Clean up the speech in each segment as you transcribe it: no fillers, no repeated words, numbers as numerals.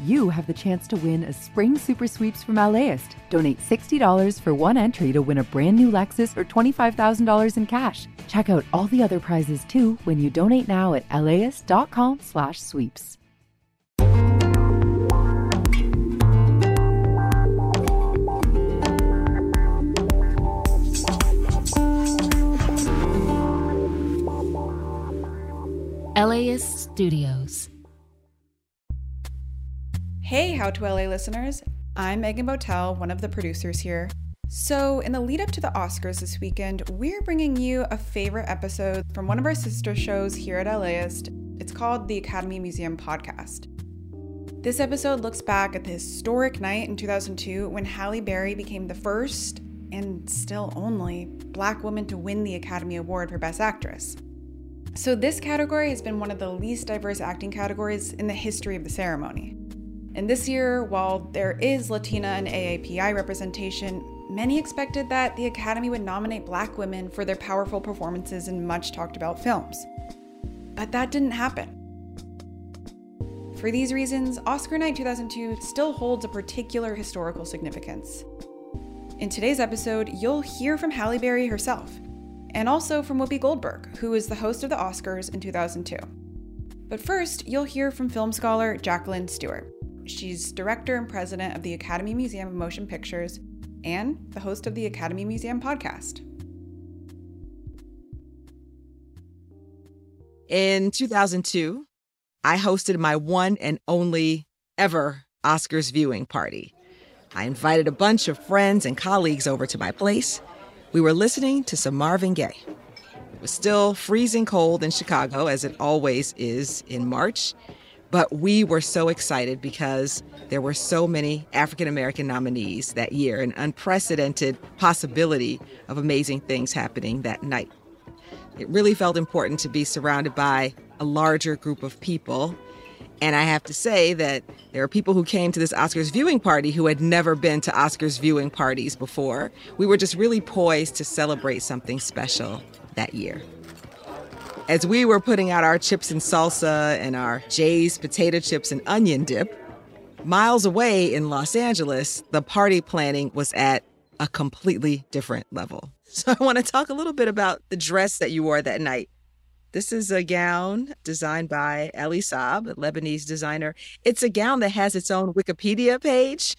you have the chance to win a spring super sweeps from LAist. Donate $60 for one entry to win a brand new Lexus or $25,000 in cash. Check out all the other prizes too when you donate now at laist.com/sweeps. LAist Studios. Hey, How to LA listeners. I'm Megan Botel, one of the producers here. So, in the lead up to the Oscars this weekend, we're bringing you a favorite episode from one of our sister shows here at LAist. It's called the Academy Museum Podcast. This episode looks back at the historic night in 2002 when Halle Berry became the first, and still only, Black woman to win the Academy Award for Best Actress. So this category has been one of the least diverse acting categories in the history of the ceremony. And this year, while there is Latina and AAPI representation, many expected that the Academy would nominate Black women for their powerful performances in much talked about films. But that didn't happen. For these reasons, Oscar night 2002 still holds a particular historical significance. In today's episode, you'll hear from Halle Berry herself, and also from Whoopi Goldberg, who is the host of the Oscars in 2002. But first, you'll hear from film scholar Jacqueline Stewart. She's director and president of the Academy Museum of Motion Pictures and the host of the Academy Museum Podcast. In 2002, I hosted my one and only ever Oscars viewing party. I invited a bunch of friends and colleagues over to my place. We were listening to some Marvin Gaye. It was still freezing cold in Chicago, as it always is in March, but we were so excited because there were so many African-American nominees that year, an unprecedented possibility of amazing things happening that night. It really felt important to be surrounded by a larger group of people. And I have to say that there are people who came to this Oscars viewing party who had never been to Oscars viewing parties before. We were just really poised to celebrate something special that year. As we were putting out our chips and salsa and our Jay's potato chips and onion dip, miles away in Los Angeles, the party planning was at a completely different level. So I want to talk a little bit about the dress that you wore that night. This is a gown designed by Elie Saab, a Lebanese designer. It's a gown that has its own Wikipedia page,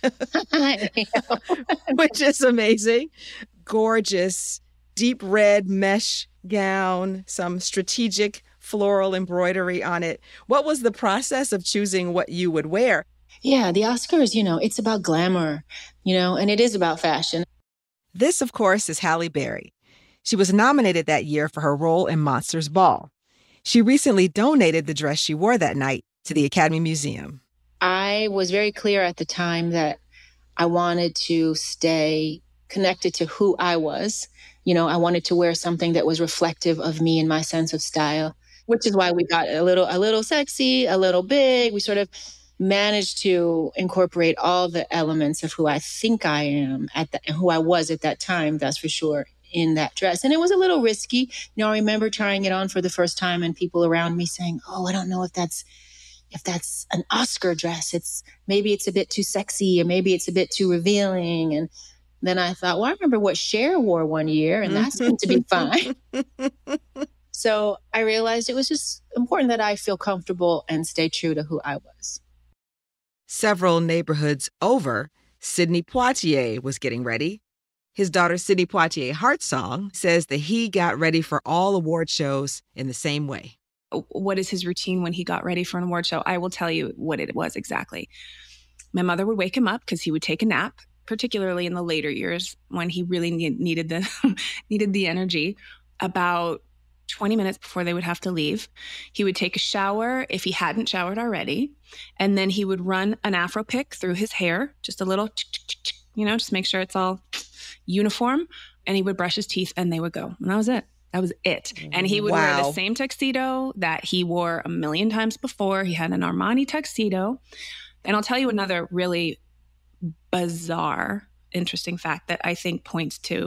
which is amazing. Gorgeous, deep red mesh gown, some strategic floral embroidery on it. What was the process of choosing what you would wear? Yeah, the Oscars, it's about glamour, and it is about fashion. This, of course, is Halle Berry. She was nominated that year for her role in Monsters Ball. She recently donated the dress she wore that night to the Academy Museum. I was very clear at the time that I wanted to stay connected to who I was. I wanted to wear something that was reflective of me and my sense of style, which is why we got a little sexy, a little big. We sort of managed to incorporate all the elements of who I think I am and who I was at that time, that's for sure, in that dress. And it was a little risky. I remember trying it on for the first time and people around me saying, "Oh, I don't know if that's an Oscar dress. Maybe it's a bit too sexy, or maybe it's a bit too revealing." And then I thought, well, I remember what Cher wore one year, and that seemed to be fine. So I realized it was just important that I feel comfortable and stay true to who I was. Several neighborhoods over, Sidney Poitier was getting ready. His daughter, Sidney Poitier Heartsong, says that he got ready for all award shows in the same way. What is his routine when he got ready for an award show? I will tell you what it was exactly. My mother would wake him up because he would take a nap, particularly in the later years when he really needed the energy. About 20 minutes before they would have to leave, he would take a shower if he hadn't showered already, and then he would run an Afro pick through his hair, just a little, just make sure it's all uniform, and he would brush his teeth and they would go. And that was it. That was it. And he would wear the same tuxedo that he wore a million times before. He had an Armani tuxedo. And I'll tell you another really bizarre, interesting fact that I think points to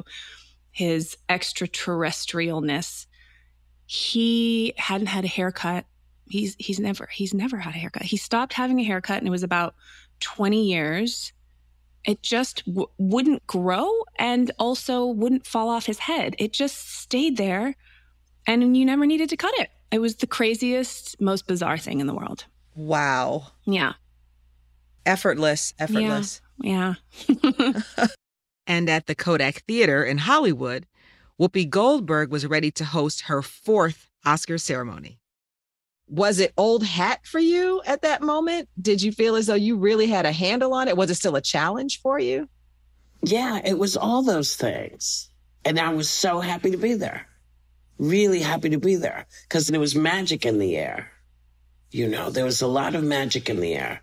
his extraterrestrialness. He hadn't had a haircut He's never had a haircut. He stopped having a haircut, and it was about 20 years. It just wouldn't grow and also wouldn't fall off his head. It just stayed there, and you never needed to cut it. It was the craziest, most bizarre thing in the world. Wow. Yeah. Effortless. Yeah. And at the Kodak Theater in Hollywood, Whoopi Goldberg was ready to host her 4th Oscar ceremony. Was it old hat for you at that moment? Did you feel as though you really had a handle on it? Was it still a challenge for you? Yeah, it was all those things. And I was so happy to be there. Really happy to be there. Because there was magic in the air. You know, there was a lot of magic in the air.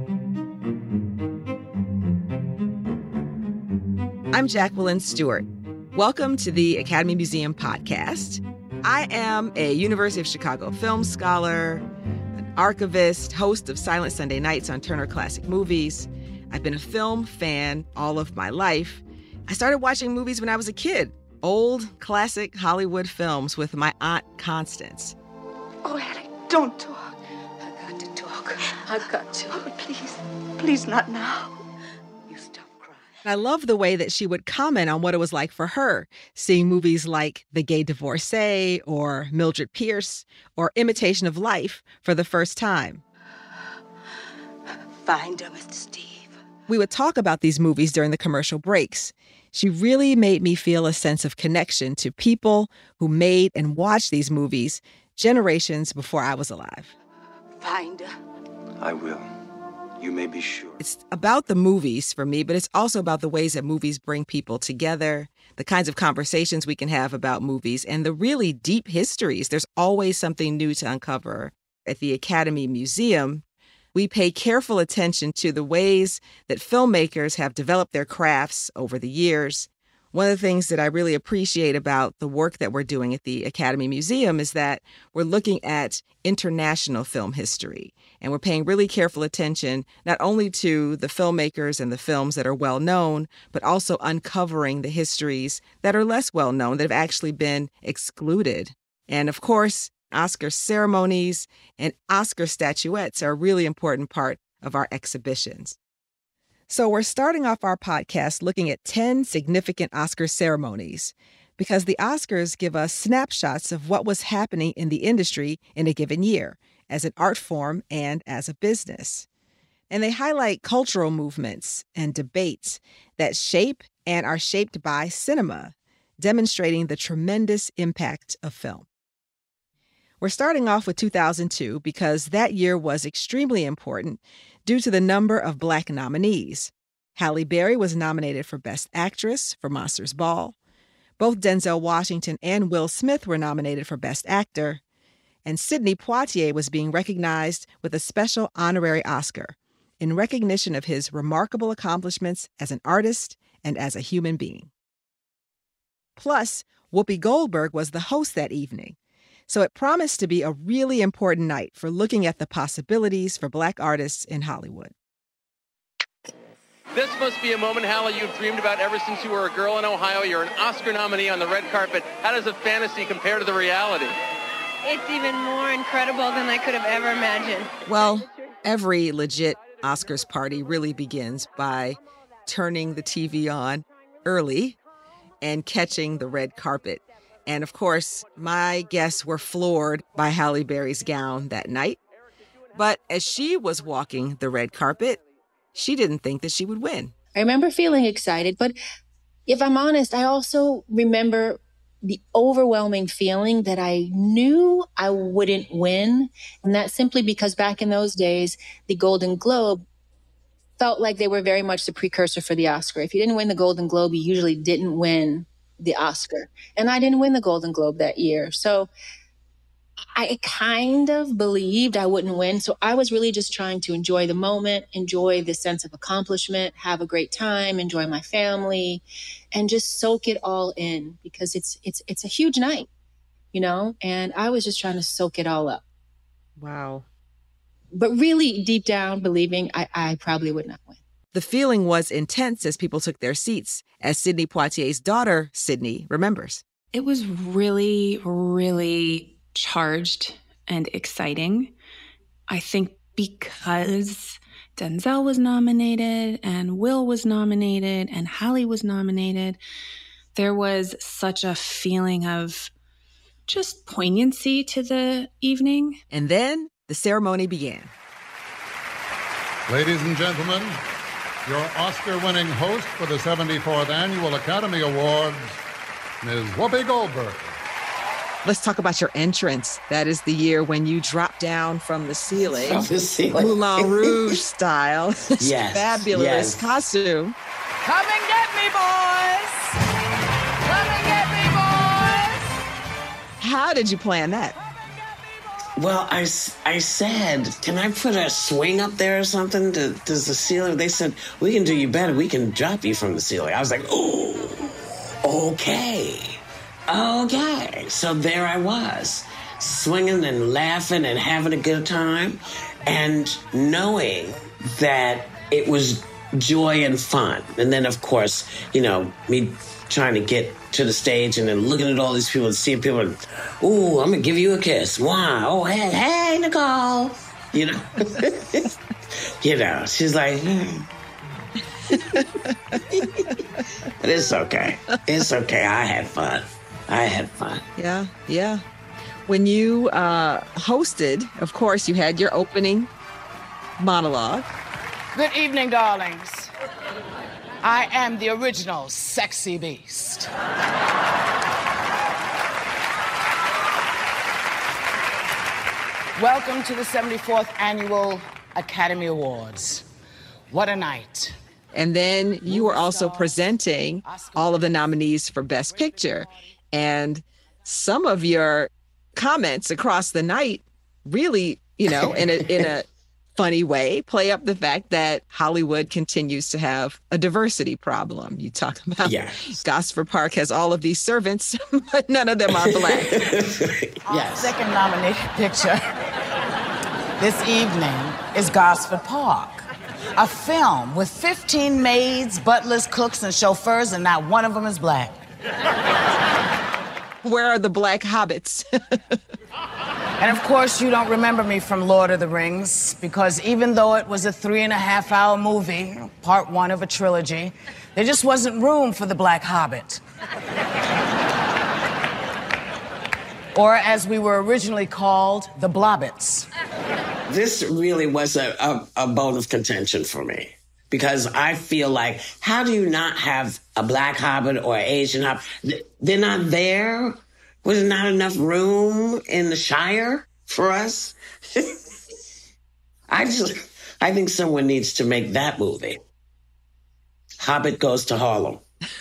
I'm Jacqueline Stewart. Welcome to the Academy Museum podcast. I am a University of Chicago film scholar, an archivist, host of Silent Sunday Nights on Turner Classic Movies. I've been a film fan all of my life. I started watching movies when I was a kid, old classic Hollywood films with my Aunt Constance. Oh, Hattie, don't talk. I got to talk. I've got to. Oh, please not now. I love the way that she would comment on what it was like for her, seeing movies like The Gay Divorcee or Mildred Pierce or Imitation of Life for the first time. Find her, Mr. Steve. We would talk about these movies during the commercial breaks. She really made me feel a sense of connection to people who made and watched these movies generations before I was alive. Find her. I will. You may be sure. It's about the movies for me, but it's also about the ways that movies bring people together, the kinds of conversations we can have about movies, and the really deep histories. There's always something new to uncover. At the Academy Museum, we pay careful attention to the ways that filmmakers have developed their crafts over the years. One of the things that I really appreciate about the work that we're doing at the Academy Museum is that we're looking at international film history. And we're paying really careful attention not only to the filmmakers and the films that are well known, but also uncovering the histories that are less well known, that have actually been excluded. And of course, Oscar ceremonies and Oscar statuettes are a really important part of our exhibitions. So we're starting off our podcast looking at 10 significant Oscar ceremonies because the Oscars give us snapshots of what was happening in the industry in a given year as an art form and as a business. And they highlight cultural movements and debates that shape and are shaped by cinema, demonstrating the tremendous impact of film. We're starting off with 2002 because that year was extremely important due to the number of Black nominees. Halle Berry was nominated for Best Actress for Monsters Ball. Both Denzel Washington and Will Smith were nominated for Best Actor. And Sidney Poitier was being recognized with a special honorary Oscar in recognition of his remarkable accomplishments as an artist and as a human being. Plus, Whoopi Goldberg was the host that evening. So it promised to be a really important night for looking at the possibilities for Black artists in Hollywood. This must be a moment, Halle, you've dreamed about ever since you were a girl in Ohio. You're an Oscar nominee on the red carpet. How does a fantasy compare to the reality? It's even more incredible than I could have ever imagined. Well, every legit Oscars party really begins by turning the TV on early and catching the red carpet. And of course, my guests were floored by Halle Berry's gown that night. But as she was walking the red carpet, she didn't think that she would win. I remember feeling excited, but if I'm honest, I also remember the overwhelming feeling that I knew I wouldn't win. And that's simply because back in those days, the Golden Globe felt like they were very much the precursor for the Oscar. If you didn't win the Golden Globe, you usually didn't win the Oscar. And I didn't win the Golden Globe that year. So I kind of believed I wouldn't win. So I was really just trying to enjoy the moment, enjoy the sense of accomplishment, have a great time, enjoy my family, and just soak it all in because it's a huge night, you know? And I was just trying to soak it all up. Wow. But really deep down believing I probably would not win. The feeling was intense as people took their seats, as Sidney Poitier's daughter, Sidney, remembers. It was really, really charged and exciting. I think because Denzel was nominated and Will was nominated and Halle was nominated, there was such a feeling of just poignancy to the evening. And then the ceremony began. Ladies and gentlemen, your Oscar-winning host for the 74th Annual Academy Awards, Ms. Whoopi Goldberg. Let's talk about your entrance. That is the year when you dropped down from the ceiling. From the ceiling. Moulin Rouge style. Yes. Fabulous costume. Come and get me, boys! Come and get me, boys! How did you plan that? Well, I said, can I put a swing up there or something? Does the ceiling? They said, we can do you better. We can drop you from the ceiling. I was like, oh, okay. So there I was, swinging and laughing and having a good time and knowing that it was joy and fun. And then, of course, me trying to get to the stage and then looking at all these people and seeing people, and, ooh, I'm going to give you a kiss. Wow. Oh, hey, Nicole. She's like, But it's okay. It's okay. I had fun. Yeah. When you hosted, of course, you had your opening monologue. Good evening, darlings. I am the original sexy beast. Welcome to the 74th Annual Academy Awards. What a night. And then you were also presenting all of the nominees for Best Picture. And some of your comments across the night really, in a funny way, play up the fact that Hollywood continues to have a diversity problem. You talk about Gosford Park has all of these servants, but none of them are Black. Yes. Second nominated picture this evening is Gosford Park, a film with 15 maids, butlers, cooks, and chauffeurs, and not one of them is Black. Where are the Black hobbits? And of course, you don't remember me from Lord of the Rings, because even though it was a 3.5-hour movie, part one of a trilogy, there just wasn't room for the Black Hobbit. Or as we were originally called, the Blobbits. This really was a bone of contention for me. Because I feel like, how do you not have a Black Hobbit or an Asian Hobbit? They're not there? Was there not enough room in the Shire for us? I think someone needs to make that movie. Hobbit Goes to Harlem.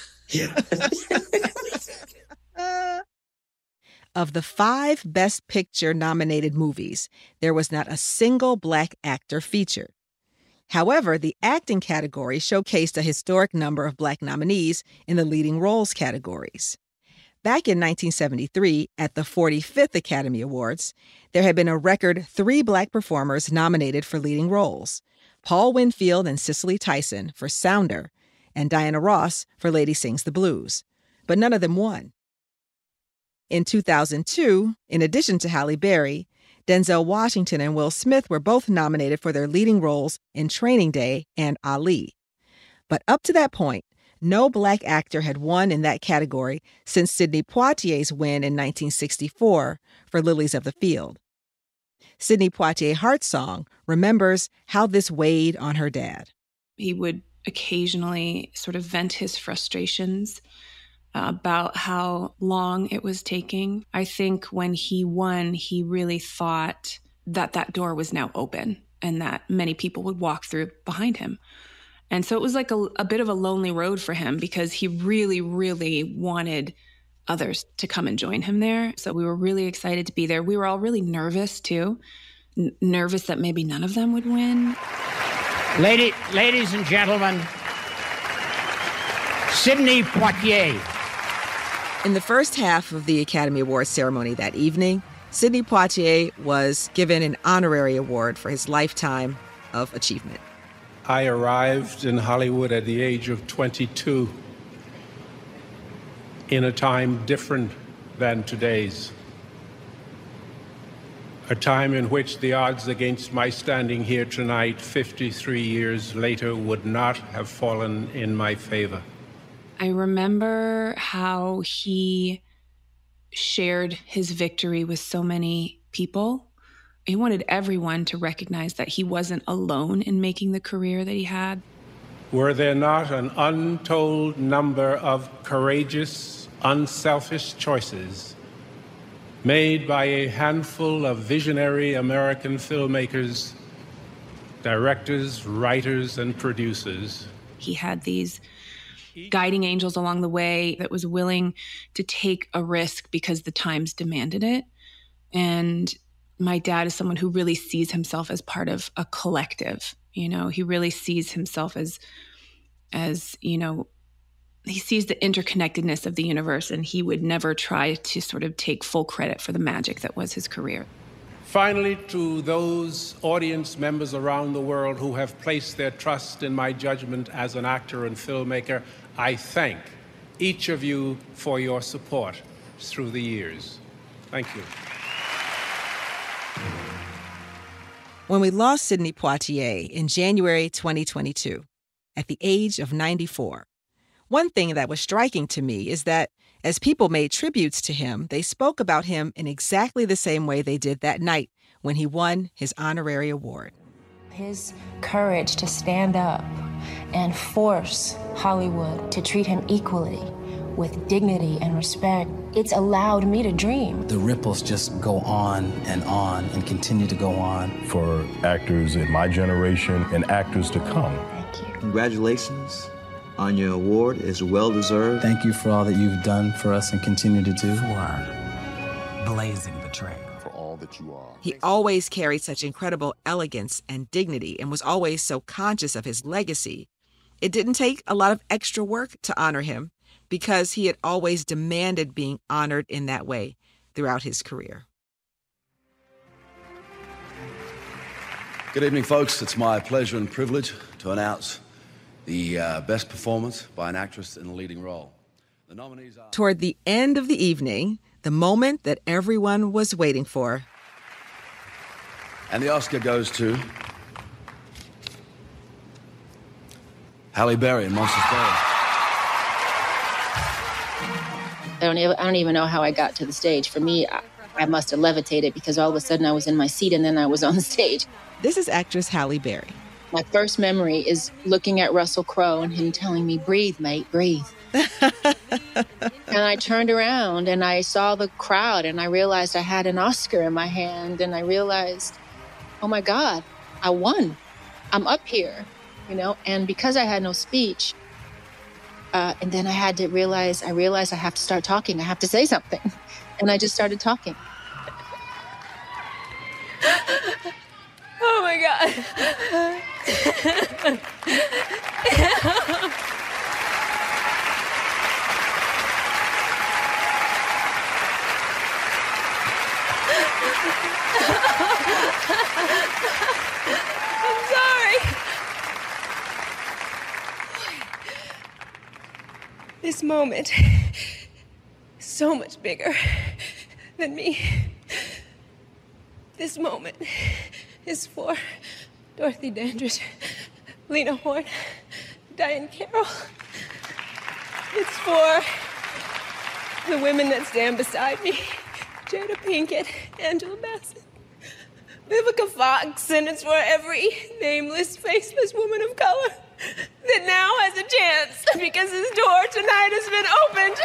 Of the 5 Best Picture nominated movies, there was not a single Black actor featured. However, the acting category showcased a historic number of Black nominees in the leading roles categories. Back in 1973, at the 45th Academy Awards, there had been a record 3 Black performers nominated for leading roles: Paul Winfield and Cicely Tyson for Sounder, and Diana Ross for Lady Sings the Blues. But none of them won. In 2002, in addition to Halle Berry, Denzel Washington and Will Smith were both nominated for their leading roles in Training Day and Ali. But up to that point, no Black actor had won in that category since Sidney Poitier's win in 1964 for Lilies of the Field. Sidney Poitier Heartsong remembers how this weighed on her dad. He would occasionally sort of vent his frustrations about how long it was taking. I think when he won, he really thought that that door was now open and that many people would walk through behind him. And so it was like a bit of a lonely road for him because he really, really wanted others to come and join him there. So we were really excited to be there. We were all really nervous, too. Nervous that maybe none of them would win. Ladies and gentlemen, Sidney Poitier. In the first half of the Academy Awards ceremony that evening, Sidney Poitier was given an honorary award for his lifetime of achievement. I arrived in Hollywood at the age of 22 in a time different than today's. a time in which the odds against my standing here tonight, 53 years later, would not have fallen in my favor. I remember how he shared his victory with so many people. He wanted everyone to recognize that he wasn't alone in making the career that he had. Were there not an untold number of courageous, unselfish choices made by a handful of visionary American filmmakers, directors, writers, and producers? He had these guiding angels along the way that was willing to take a risk because the times demanded it. And my dad is someone who really sees himself as part of a collective. You know, he really sees himself as you know, he sees the interconnectedness of the universe, and he would never try to sort of take full credit for the magic that was his career. Finally, to those audience members around the world who have placed their trust in my judgment as an actor and filmmaker, I thank each of you for your support through the years. Thank you. When we lost Sidney Poitier in January 2022, at the age of 94, one thing that was striking to me is that as people made tributes to him, they spoke about him in exactly the same way they did that night when he won his honorary award. His courage to stand up and force Hollywood to treat him equally with dignity and respect, it's allowed me to dream. The ripples just go on and continue to go on. For actors in my generation and actors to come. Thank you. Congratulations on your award. It's well-deserved. Thank you for all that you've done for us and continue to do. For blazing the trail. For all that you are. He always carried such incredible elegance and dignity and was always so conscious of his legacy. It didn't take a lot of extra work to honor him because he had always demanded being honored in that way throughout his career. Good evening, folks. It's my pleasure and privilege to announce the best performance by an actress in a leading role. The nominees are... Toward the end of the evening, the moment that everyone was waiting for. And the Oscar goes to Halle Berry in Monsters Ball. I don't even know how I got to the stage. For me, I must have levitated because all of a sudden I was in my seat and then I was on the stage. This is actress Halle Berry. My first memory is looking at Russell Crowe and him telling me, "Breathe, mate, breathe." And I turned around and I saw the crowd and I realized I had an Oscar in my hand and I realized, oh my God, I won. I'm up here, you know, and because I had no speech, and then I realized I have to start talking. I have to say something. And I just started talking. Oh my God. I'm sorry. This moment is so much bigger than me. This moment is for Dorothy Dandridge, Lena Horne, Diane Carroll. It's for the women that stand beside me, Jada Pinkett, Angela Bassett, Vivica Fox, and it's for every nameless, faceless woman of color that now has a chance because his door tonight has been opened.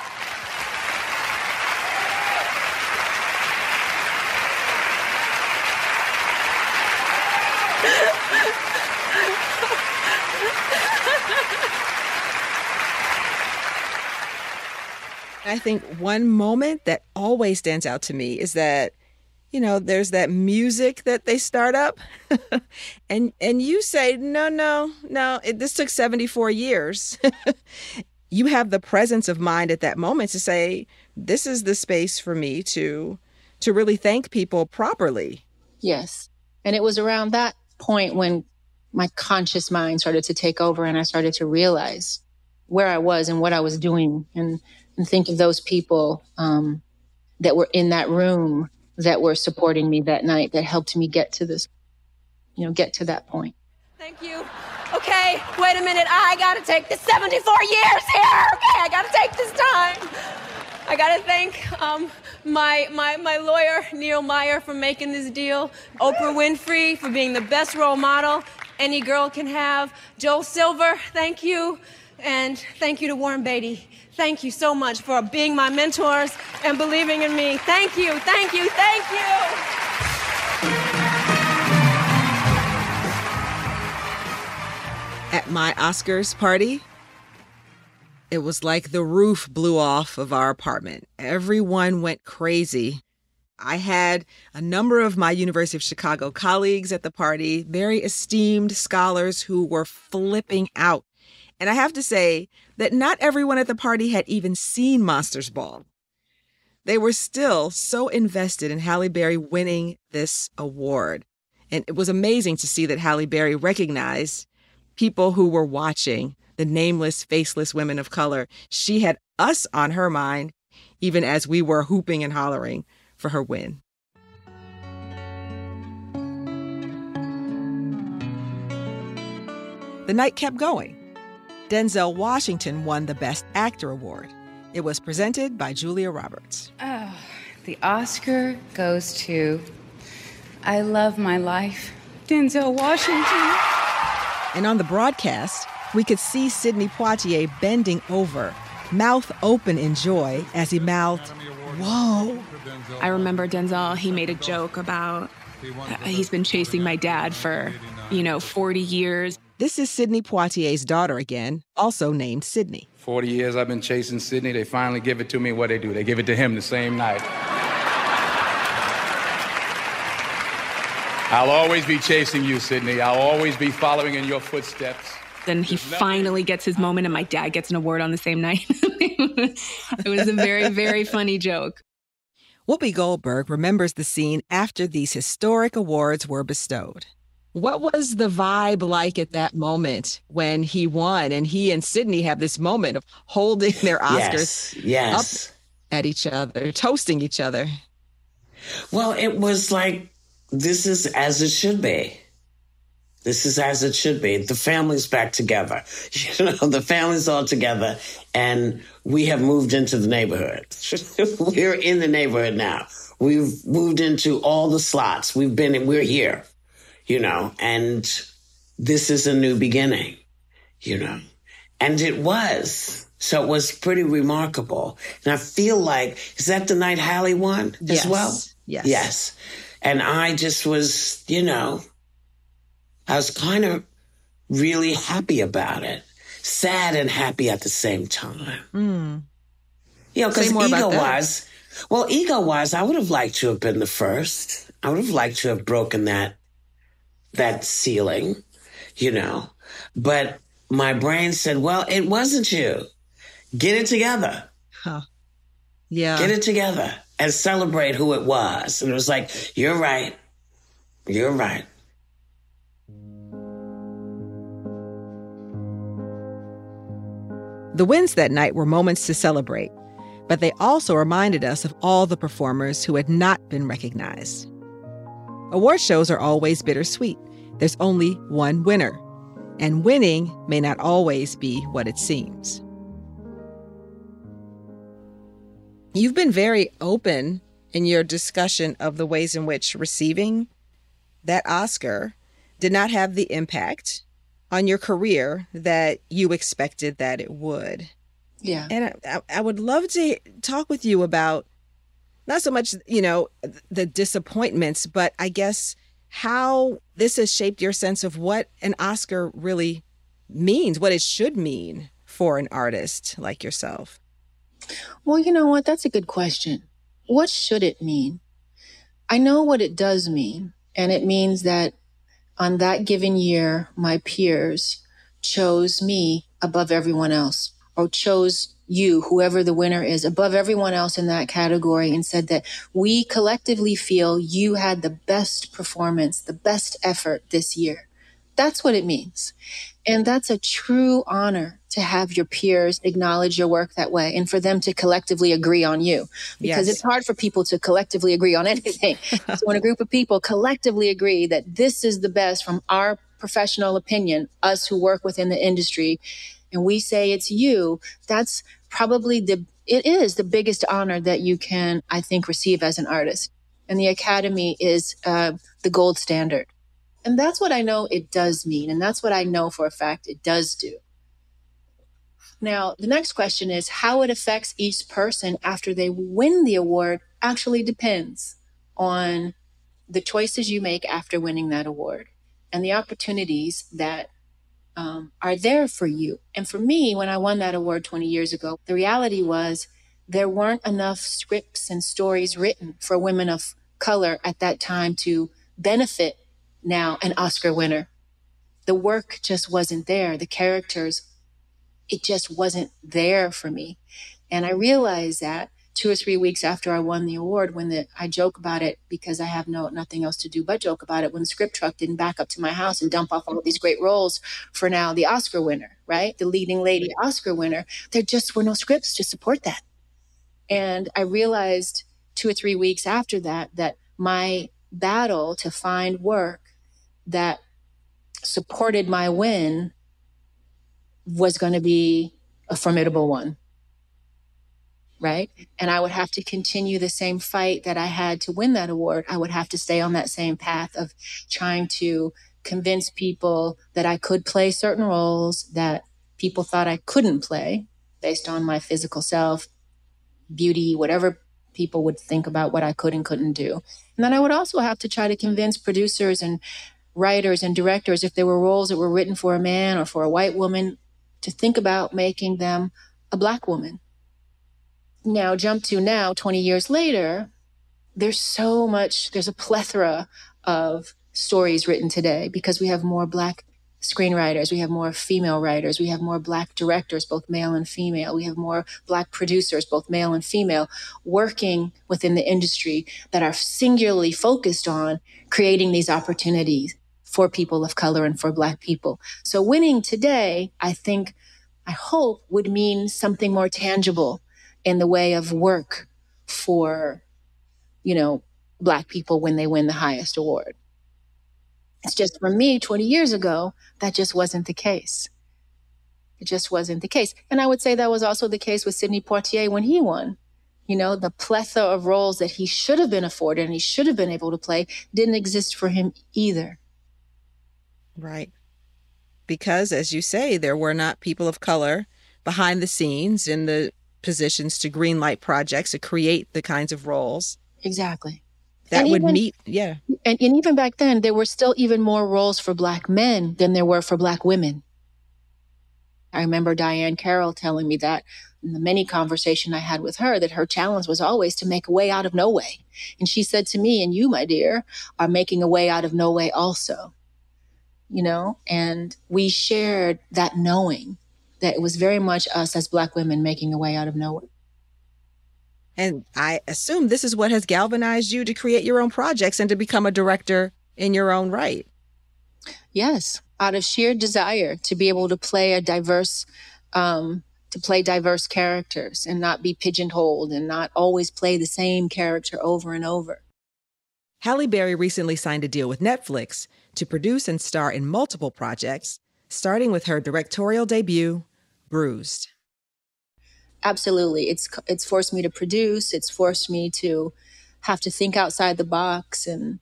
I think one moment that always stands out to me is that, you know, there's that music that they start up and you say, no, this took 74 years. You have the presence of mind at that moment to say, this is the space for me to really thank people properly. Yes. And it was around that point when my conscious mind started to take over and I started to realize where I was and what I was doing and think of those people that were in that room that were supporting me that night that helped me get to this, get to that point. Thank you. Okay, wait a minute. I gotta take the 74 years here. Okay, I gotta take this time. I gotta thank my lawyer, Neil Meyer, for making this deal. Oprah Winfrey for being the best role model any girl can have. Joel Silver, thank you. And thank you to Warren Beatty. Thank you so much for being my mentors and believing in me. Thank you, thank you, thank you. At my Oscars party, it was like the roof blew off of our apartment. Everyone went crazy. I had a number of my University of Chicago colleagues at the party, very esteemed scholars who were flipping out. And I have to say that not everyone at the party had even seen Monsters Ball. They were still so invested in Halle Berry winning this award. And it was amazing to see that Halle Berry recognized people who were watching, the nameless, faceless women of color. She had us on her mind, even as we were hooping and hollering for her win. The night kept going. Denzel Washington won the Best Actor award. It was presented by Julia Roberts. Oh, the Oscar goes to I Love My Life, Denzel Washington. And on the broadcast, we could see Sidney Poitier bending over, mouth open in joy as he mouthed, "Whoa." I remember Denzel, he made a joke about he's been chasing my dad for, 40 years. This is Sidney Poitier's daughter again, also named Sydney. 40 years I've been chasing Sydney. They finally give it to me. What they do? They give it to him the same night. I'll always be chasing you, Sydney. I'll always be following in your footsteps. Then he finally gets his moment and my dad gets an award on the same night. It was a very, very funny joke. Whoopi Goldberg remembers the scene after these historic awards were bestowed. What was the vibe like at that moment when he won and he and Sydney have this moment of holding their Oscars yes. up at each other, toasting each other? Well, it was like, this is as it should be. This is as it should be. The family's back together. The family's all together, and we have moved into the neighborhood. We're in the neighborhood now. We've moved into all the slots. We're here, and this is a new beginning, And it was. So it was pretty remarkable. And I feel like, is that the night Halle won as well? Yes. Yes. And I just was, I was kind of really happy about it. Sad and happy at the same time. Because ego-wise, I would have liked to have been the first. I would have liked to have broken that ceiling, But my brain said, well, it wasn't you. Get it together. Huh. Yeah. Get it together and celebrate who it was. And it was like, you're right. You're right. The wins that night were moments to celebrate, but they also reminded us of all the performers who had not been recognized. Award shows are always bittersweet. There's only one winner, and winning may not always be what it seems. You've been very open in your discussion of the ways in which receiving that Oscar did not have the impact on your career that you expected that it would. Yeah. And I would love to talk with you about not so much, the disappointments, but I guess how this has shaped your sense of what an Oscar really means, what it should mean for an artist like yourself. Well, you know what? That's a good question. What should it mean? I know what it does mean. And it means that on that given year, my peers chose me above everyone else, or chose you, whoever the winner is, above everyone else in that category, and said that we collectively feel you had the best performance, the best effort this year. That's what it means. And that's a true honor to have your peers acknowledge your work that way and for them to collectively agree on you. Because it's hard for people to collectively agree on anything. So when a group of people collectively agree that this is the best from our professional opinion, us who work within the industry, and we say it's you, that's probably it is the biggest honor that you can, I think, receive as an artist. And the Academy is the gold standard. And that's what I know it does mean. And that's what I know for a fact it does do. Now, the next question is how it affects each person after they win the award actually depends on the choices you make after winning that award and the opportunities that are there for you. And for me, when I won that award 20 years ago, the reality was there weren't enough scripts and stories written for women of color at that time to benefit now an Oscar winner. The work just wasn't there. The characters, it just wasn't there for me. And I realized that 2 or 3 weeks after I won the award, I joke about it because I have nothing else to do but joke about it, when the script truck didn't back up to my house and dump off all of these great roles for now the Oscar winner, right? The leading lady Oscar winner. There just were no scripts to support that. And I realized 2 or 3 weeks after that my battle to find work that supported my win was going to be a formidable one. Right? And I would have to continue the same fight that I had to win that award. I would have to stay on that same path of trying to convince people that I could play certain roles that people thought I couldn't play based on my physical self, beauty, whatever people would think about what I could and couldn't do. And then I would also have to try to convince producers and writers and directors, if there were roles that were written for a man or for a white woman, to think about making them a Black woman. Now, jump to now, 20 years later, there's a plethora of stories written today because we have more Black screenwriters, we have more female writers, we have more Black directors, both male and female, we have more Black producers, both male and female, working within the industry that are singularly focused on creating these opportunities for people of color and for Black people. So winning today, I hope would mean something more tangible in the way of work for, Black people when they win the highest award. It's just for me, 20 years ago, that just wasn't the case. It just wasn't the case. And I would say that was also the case with Sidney Poitier when he won. The plethora of roles that he should have been afforded and he should have been able to play didn't exist for him either. Right. Because, as you say, there were not people of color behind the scenes in the positions to greenlight projects, to create the kinds of roles. Exactly. That would meet, yeah. And even back then, there were still even more roles for Black men than there were for Black women. I remember Diane Carroll telling me that in the many conversation I had with her, that her challenge was always to make a way out of no way. And she said to me, and you, my dear, are making a way out of no way also. And we shared that knowing that it was very much us as Black women making a way out of nowhere. And I assume this is what has galvanized you to create your own projects and to become a director in your own right. Yes, out of sheer desire to be able to play diverse characters and not be pigeonholed and not always play the same character over and over. Halle Berry recently signed a deal with Netflix to produce and star in multiple projects, starting with her directorial debut, Bruised. Absolutely. It's forced me to produce. It's forced me to have to think outside the box and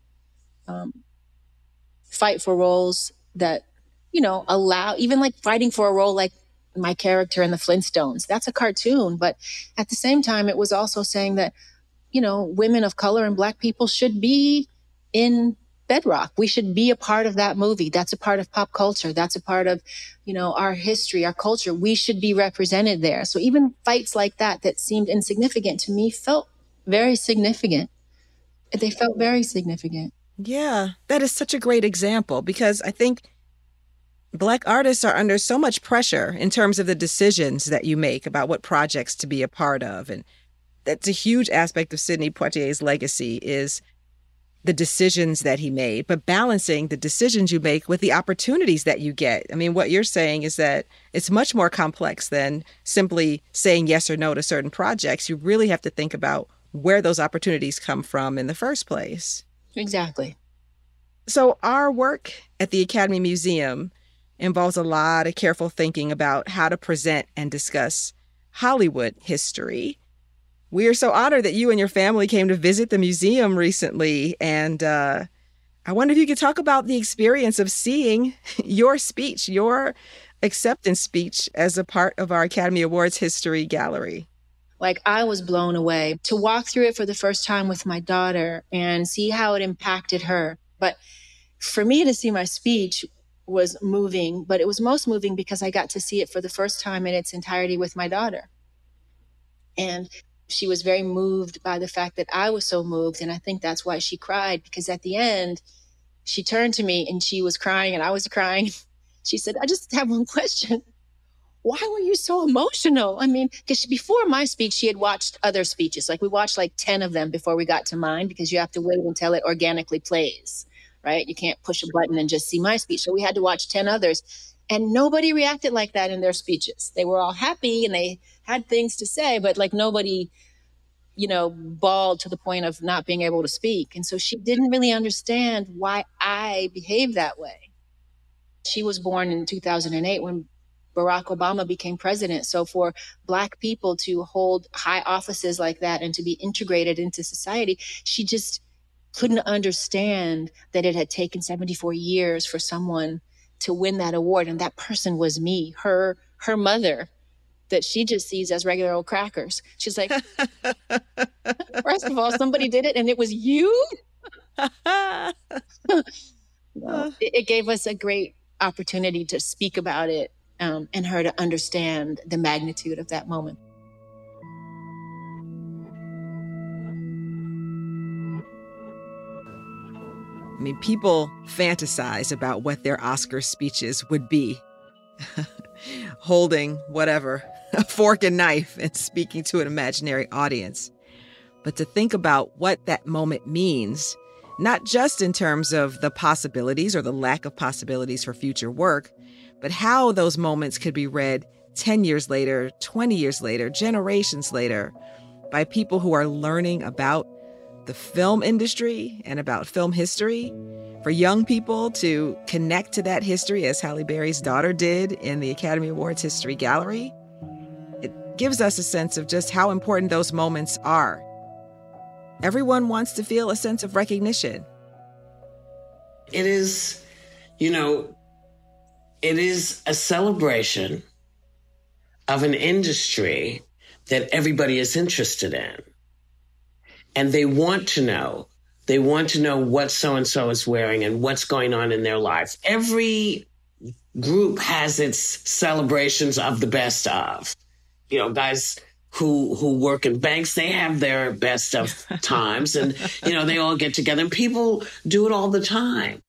fight for roles that, allow, even like fighting for a role like my character in the Flintstones. That's a cartoon. But at the same time, it was also saying that, women of color and Black people should be in bedrock. We should be a part of that movie. That's a part of pop culture. That's a part of, our history, our culture. We should be represented there. So even fights like that seemed insignificant to me felt very significant. They felt very significant. Yeah, that is such a great example because I think Black artists are under so much pressure in terms of the decisions that you make about what projects to be a part of. And that's a huge aspect of Sidney Poitier's legacy is the decisions that he made, but balancing the decisions you make with the opportunities that you get. I mean, what you're saying is that it's much more complex than simply saying yes or no to certain projects. You really have to think about where those opportunities come from in the first place. Exactly. So our work at the Academy Museum involves a lot of careful thinking about how to present and discuss Hollywood history. We are so honored that you and your family came to visit the museum recently. And I wonder if you could talk about the experience of seeing your speech, your acceptance speech as a part of our Academy Awards History Gallery. Like, I was blown away to walk through it for the first time with my daughter and see how it impacted her. But for me to see my speech was moving, but it was most moving because I got to see it for the first time in its entirety with my daughter. And she was very moved by the fact that I was so moved. And I think that's why she cried, because at the end, she turned to me and she was crying and I was crying. She said, I just have one question. Why were you so emotional? I mean, because before my speech, she had watched other speeches. Like, we watched like 10 of them before we got to mine, because you have to wait until it organically plays, right? You can't push a button and just see my speech. So we had to watch 10 others. And nobody reacted like that in their speeches. They were all happy and they had things to say, but like nobody, bawled to the point of not being able to speak. And so she didn't really understand why I behaved that way. She was born in 2008 when Barack Obama became president. So for Black people to hold high offices like that and to be integrated into society, she just couldn't understand that it had taken 74 years for someone to win that award. And that person was me, her mother, that she just sees as regular old crackers. She's like, first of all, somebody did it and it was you? Well, it gave us a great opportunity to speak about it and her to understand the magnitude of that moment. I mean, people fantasize about what their Oscar speeches would be. Holding whatever, a fork and knife, and speaking to an imaginary audience. But to think about what that moment means, not just in terms of the possibilities or the lack of possibilities for future work, but how those moments could be read 10 years later, 20 years later, generations later, by people who are learning about the film industry and about film history, for young people to connect to that history as Halle Berry's daughter did in the Academy Awards History Gallery. It gives us a sense of just how important those moments are. Everyone wants to feel a sense of recognition. It is, it is a celebration of an industry that everybody is interested in. And they want to know. They want to know what so-and-so is wearing and what's going on in their lives. Every group has its celebrations of the best of. Guys who work in banks, they have their best of times. And, they all get together. And people do it all the time.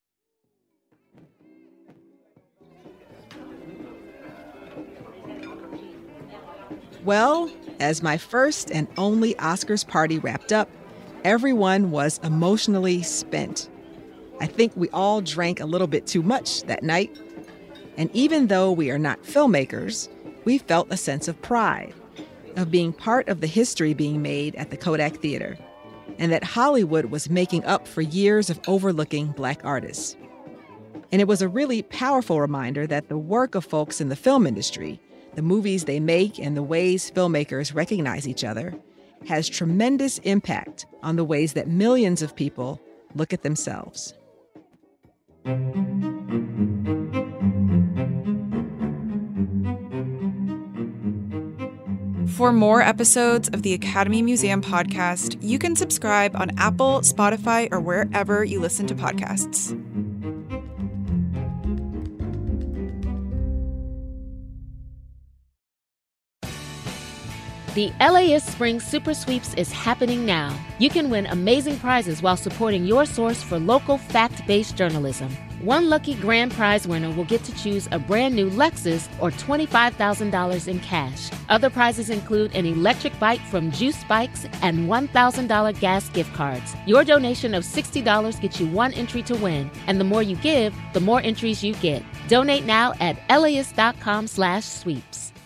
Well, as my first and only Oscars party wrapped up, everyone was emotionally spent. I think we all drank a little bit too much that night. And even though we are not filmmakers, we felt a sense of pride, of being part of the history being made at the Kodak Theater, and that Hollywood was making up for years of overlooking Black artists. And it was a really powerful reminder that the work of folks in the film industry, the movies they make and the ways filmmakers recognize each other, has tremendous impact on the ways that millions of people look at themselves. For more episodes of the Academy Museum podcast, you can subscribe on Apple, Spotify, or wherever you listen to podcasts. The LAist Spring Super Sweeps is happening now. You can win amazing prizes while supporting your source for local fact-based journalism. One lucky grand prize winner will get to choose a brand new Lexus or $25,000 in cash. Other prizes include an electric bike from Juice Bikes and $1,000 gas gift cards. Your donation of $60 gets you one entry to win, and the more you give, the more entries you get. Donate now at LAist.com/sweeps.